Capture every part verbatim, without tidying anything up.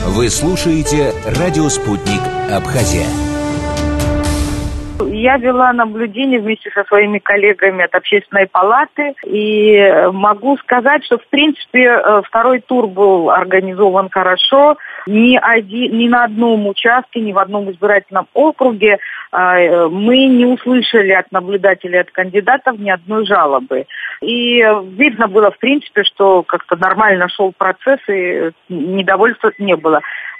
Вы слушаете «Радио Спутник. Абхазия». Я вела наблюдение вместе со своими коллегами от Общественной палаты, и могу сказать, что, в принципе, второй тур был организован хорошо. Ни, один, ни на одном участке, ни в одном избирательном округе мы не услышали от наблюдателей, от кандидатов ни одной жалобы. И видно было, в принципе, что как-то нормально шел процесс, и недовольства не было.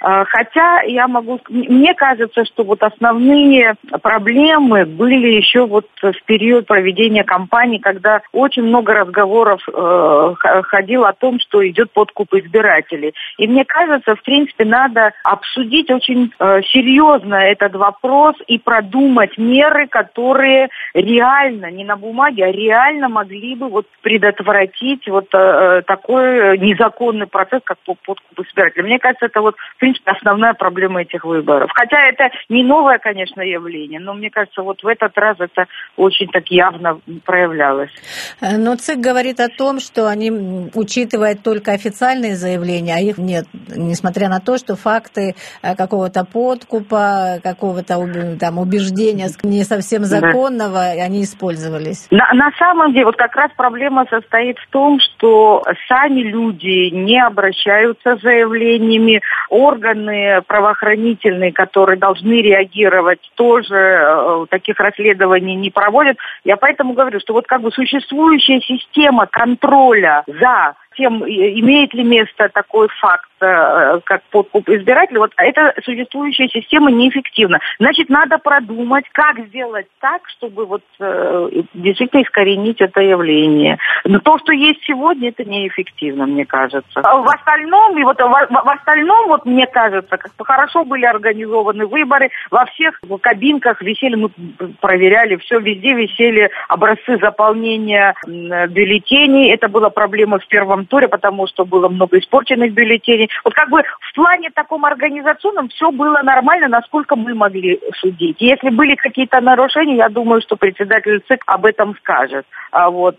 Хотя я могу... Мне кажется, что вот основные проблемы были еще вот в период проведения кампании, когда очень много разговоров э, ходило о том, что идет подкуп избирателей. И мне кажется, в принципе, надо обсудить очень э, серьезно этот вопрос и продумать меры, которые реально, не на бумаге, а реально могли бы вот предотвратить вот э, такой незаконный процесс, как подкуп избирателей. Мне кажется, это вот, в принципе, основная проблема этих выборов. Хотя это не новое, конечно, явление, но мне кажется, вот в этот раз это очень так явно проявлялось. Но ЦИК говорит о том, что они учитывают только официальные заявления, а их нет, несмотря на то, что факты какого-то подкупа, какого-то там убеждения не совсем законного, да, они использовались. На, на самом деле, вот как раз проблема состоит в том, что сами люди не обращаются с заявлениями, органы правоохранительные, которые должны реагировать, тоже э, таких расследований не проводят. Я поэтому говорю, что вот как бы существующая система контроля за тем, имеет ли место такой факт, как подкуп избирателей, вот эта существующая система неэффективна. Значит, надо продумать, как сделать так, чтобы вот э, действительно искоренить это явление. Но то, что есть сегодня, это неэффективно, мне кажется. В остальном, и вот в, в остальном, вот мне кажется, как хорошо были организованы выборы, во всех кабинках висели, мы проверяли, все, везде висели образцы заполнения бюллетеней. Это была проблема в первом туре, потому что было много испорченных бюллетеней. Вот как бы в плане таком организационном все было нормально, насколько мы могли судить. Если были какие-то нарушения, я думаю, что председатель ЦИК об этом скажет. А вот,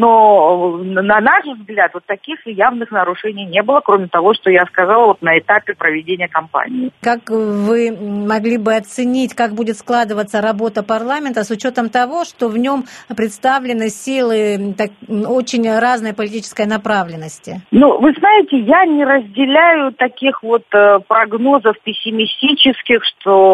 но на наш взгляд вот таких явных нарушений не было, кроме того, что я сказала вот на этапе проведения кампании. Как вы могли бы оценить, как будет складываться работа парламента с учетом того, что в нем представлены силы так, очень разной политической направленности? Ну, вы знаете, я не разделяю таких вот э, прогнозов пессимистических,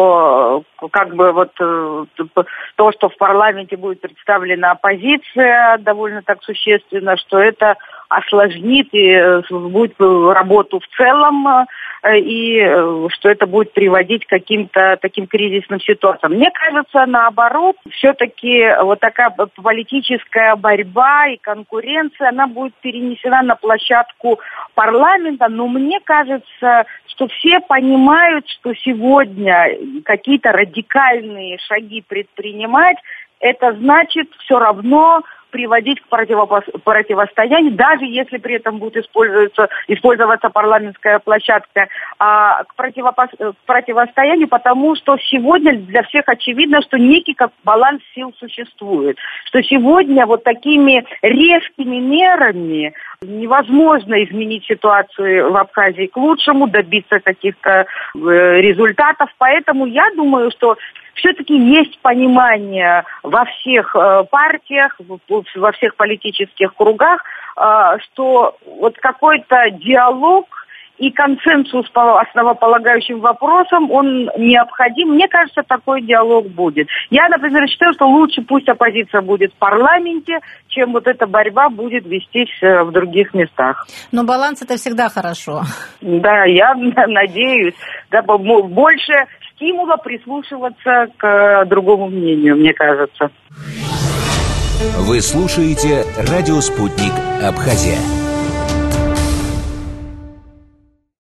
что э, как бы вот э, то, что в парламенте будет представлена оппозиция довольно так существенно, что это осложнит и э, будет работу в целом, э, и э, что это будет приводить к каким-то таким кризисным ситуациям. Мне кажется, наоборот, все-таки вот такая политическая борьба и конкуренция, она будет перенесена на площадку парламента, но мне кажется, что все понимают, что сегодня какие-то радикальные шаги предпринимать, это значит все равно приводить к противостоянию, даже если при этом будет использоваться, использоваться парламентская площадка, а, к, противопо- к противостоянию, потому что сегодня для всех очевидно, что некий как баланс сил существует, что сегодня вот такими резкими мерами невозможно изменить ситуацию в Абхазии к лучшему, добиться каких-то э, результатов, поэтому я думаю, что все-таки есть понимание во всех э, партиях, во всех политических кругах, э, что вот какой-то диалог и консенсус по основополагающим вопросам, он необходим. Мне кажется, такой диалог будет. Я, например, считаю, что лучше пусть оппозиция будет в парламенте, чем вот эта борьба будет вестись в других местах. Но баланс — это всегда хорошо. Да, я надеюсь. Да, больше стимула прислушиваться к другому мнению, мне кажется. Вы слушаете «Радио Спутник. Абхазия».